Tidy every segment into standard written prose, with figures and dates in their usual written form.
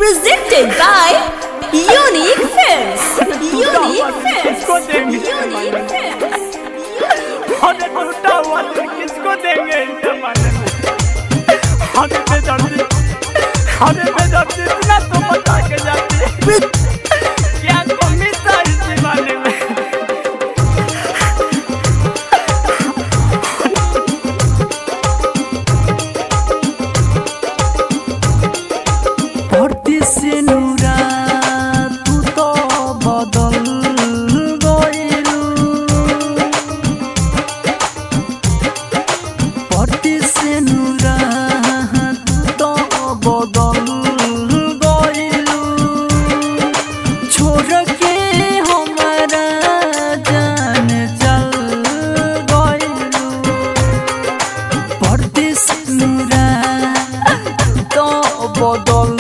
Presented by Unique Films. Unique Films. Unique Films. किसको देंगे हमें बेदर्दी इतना तो बता के जाती है क्या कमी था इस जमाने में। भर्ती से नूरा तू तो बदल गइलू, भर्ती से नूरा तू तो बदल गइलू, छोड़ के हमारा जान चल गइलू। भर्ती से नूरा तू तो बदल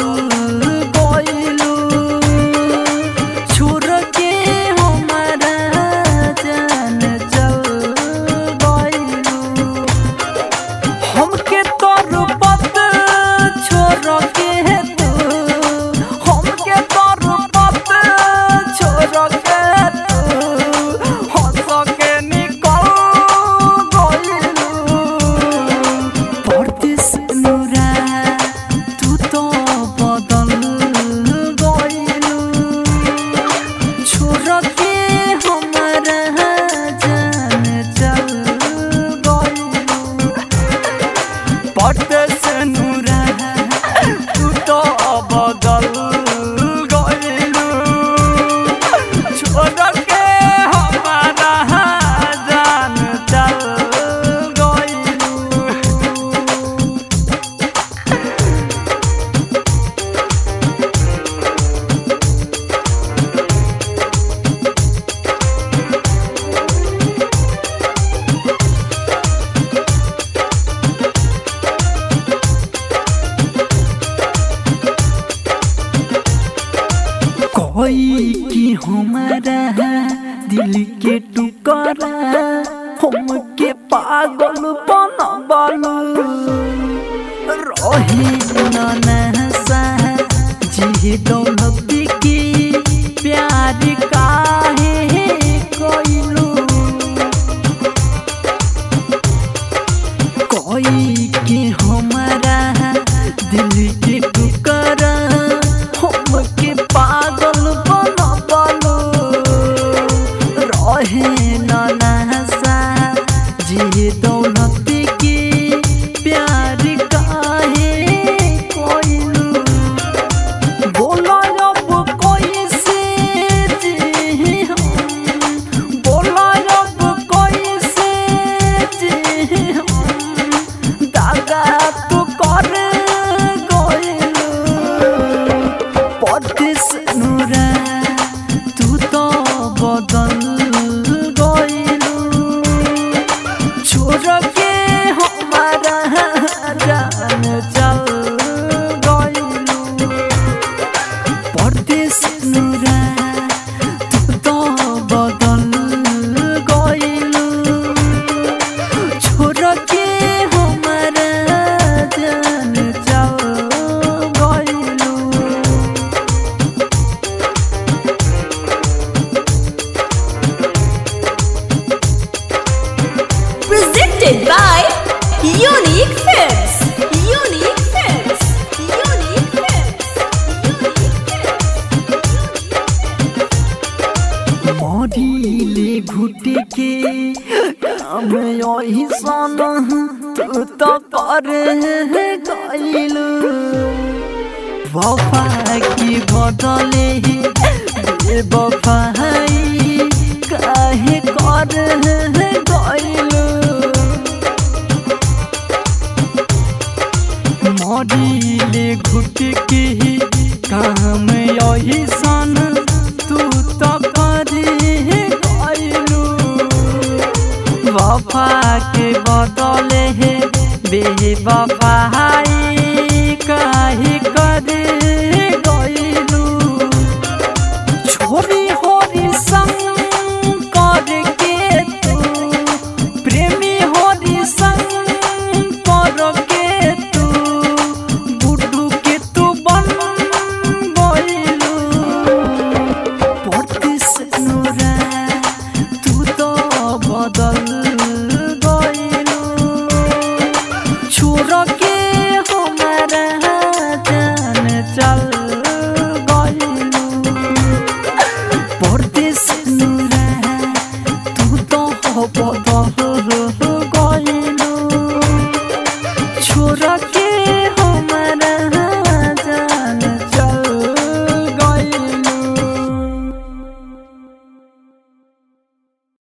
कोई की हमारा दिल के टुकड़ा हमके पागल बनबलू, रहे नशा जी दौलत की प्यार काहे कइलू। कोई की हमारा दिल के टुकड़ा हमके पागल बनबलू, रहे नशा जी दौलत की प्यार काहे कइलू। बोला अब कैसे जी हम, बोला अब कैसे जी हम, दागा तो कर गइलू। परदेस नूरा तू तो बदल गइलू, छोड़ के हमारा जान चल गइलू। परदेस नूरा तू तो बदल गइलू, छोड़ के हमारा जान चल गइलू। Presented by Unique Films. Unique Films. Unique Films. Unique Films. मरिले Ghute के काम यही सन तू तो कर गइलू। वफा की बदले बेवफाई काहे कर गइलू। मरिले घुटे के काम यही सन तू तो कर गइलू। वफा के बदले बेवफा